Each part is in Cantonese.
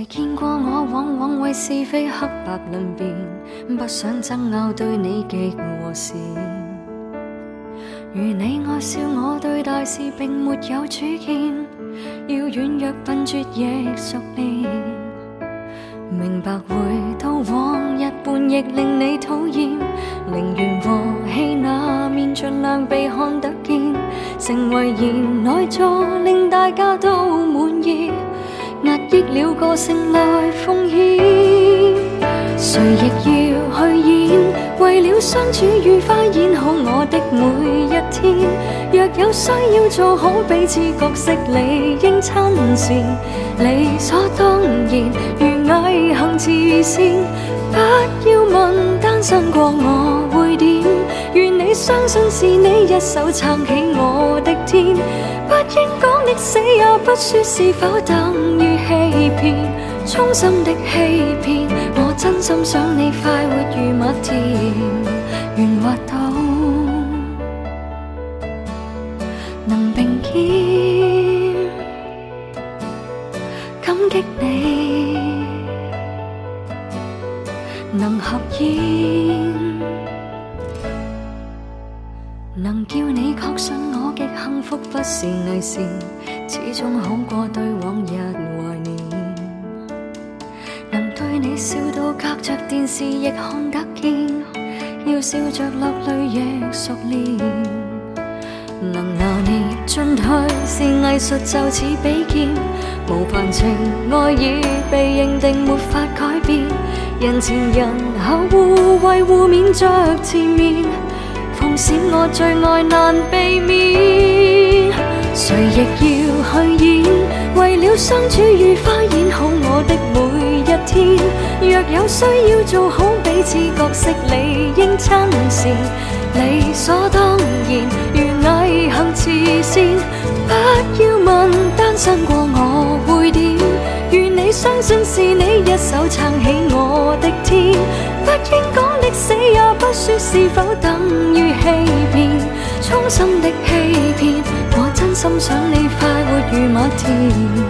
谁见过我往往为是非黑白论辩，不想争拗对你极和善。如你爱笑我对大事并没有主见，要软弱笨拙亦熟练。明白回到往日叛逆令你讨厌，宁愿和气那面尽量被看得见，成为言内助令大家都满意，压抑了个性来奉献。谁亦要去演，为了相处愉快演好我的每一天。若有需要做好彼此角色，理应亲善，理所当然。如毅行慈善，不要问單身過我會點。願你相信是你一手撐起我的天，不應講的死也不說是否等於欺騙，衷心的欺騙。我真心想你快活如蜜甜，圓滑到能並肩，感激你能合演，能叫你確信我極幸福不是偽善，始終好過對往日懷念。能對你笑到隔着電視亦看得見，要笑着落淚亦熟練。能拿捏進退是藝術，就似比肩，無凡情愛已被認定沒法改變。人前人後互惠互勉着纏綿，奉閃我最愛難避免。誰亦要去演，為了相處愉快演好我的每一天。若有需要做好彼此角色，理應親善，理所當然。如毅行慈善，不要問單身過我會點。願你相信是你一手撐起我的天，不應講的死也不說是否等於欺騙，衷心的欺騙。我真心想你快活如蜜甜，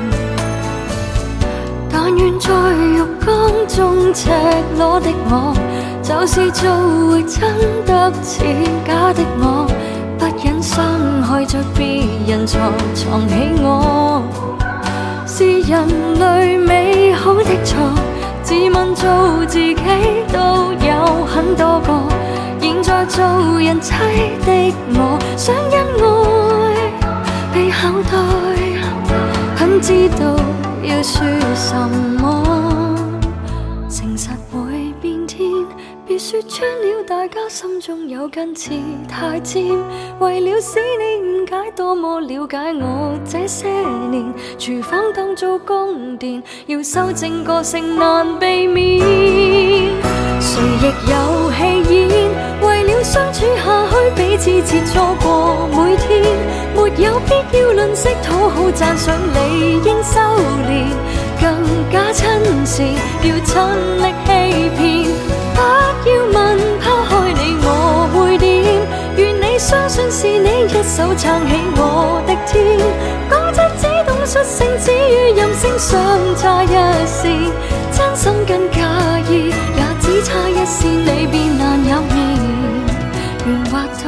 但願在浴缸中赤裸的我，就是做會真得似假的我，不忍傷害着別人才藏起我。是人類美好的錯，自問做自己都有很多個，現在做人妻的我，想因愛被考待，很知道要說什麼，誠實會變天，別說穿了大家心中有根刺太尖，為了使你誤解多麼了解我這些年，廚房當做宮殿，要修正個性難避免。誰亦有戲演，為了相處下去彼此切磋過每天，沒有必要吝嗇討好讚賞，理應修練更加親善，要親力欺騙。不要問拋開你我會點，願你相信是你一手撐起我的天。講真只懂率性，只與任性相差一線，真心跟假意也只差一線，你便難有面圓滑到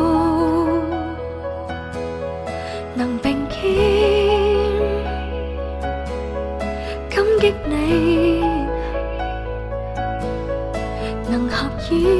能並肩，感激你能合演。